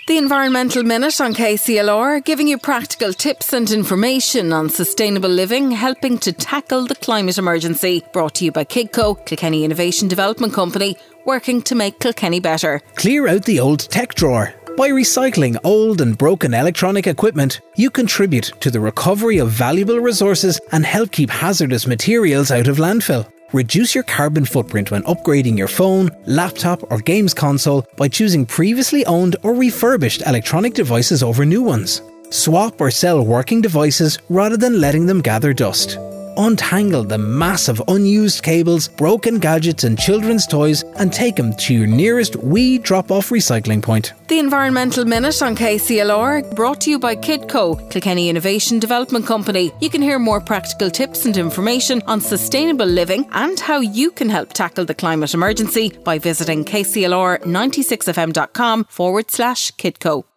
The Environmental Minute on KCLR, giving you practical tips and information on sustainable living, helping to tackle the climate emergency. Brought to you by Kidco, Kilkenny Innovation Development Company, working to make Kilkenny better. Clear out the old tech drawer. By recycling old and broken electronic equipment, you contribute to the recovery of valuable resources and help keep hazardous materials out of landfill. Reduce your carbon footprint when upgrading your phone, laptop or games console by choosing previously owned or refurbished electronic devices over new ones. Swap or sell working devices rather than letting them gather dust. Untangle the massive unused cables, broken gadgets and children's toys and take them to your nearest wee drop-off recycling point. The Environmental Minute on KCLR, brought to you by Kidco, Kilkenny Innovation Development Company. You can hear more practical tips and information on sustainable living and how you can help tackle the climate emergency by visiting kclr96fm.com/Kidco.